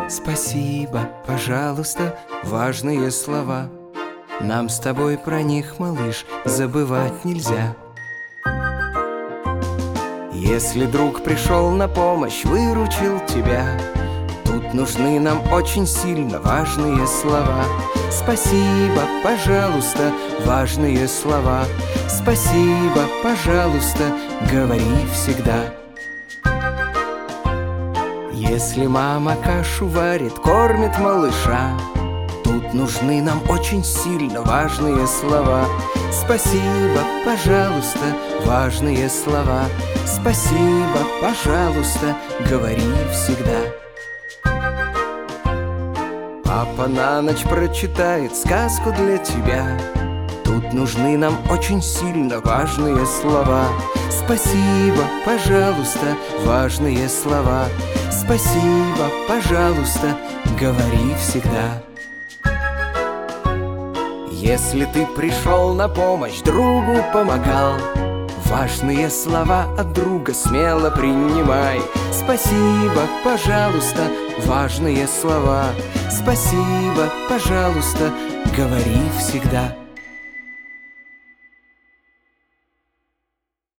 Спасибо, пожалуйста, важные слова. Нам с тобой про них, малыш, забывать нельзя. Если друг пришел на помощь, выручил тебя, тут нужны нам очень сильно важные слова. Спасибо, пожалуйста, важные слова. Спасибо, пожалуйста, говори всегда. Если мама кашу варит, кормит малыша, тут нужны нам очень сильно важные слова. Спасибо, пожалуйста, важные слова. Спасибо, пожалуйста, говори всегда. Папа на ночь прочитает сказку для тебя, тут нужны нам очень сильно важные слова. Спасибо, пожалуйста, важные слова. Спасибо, пожалуйста, говори всегда. Если ты пришел на помощь, другу помогал, важные слова от друга смело принимай. Спасибо, пожалуйста, важные слова. Спасибо, пожалуйста, говори всегда.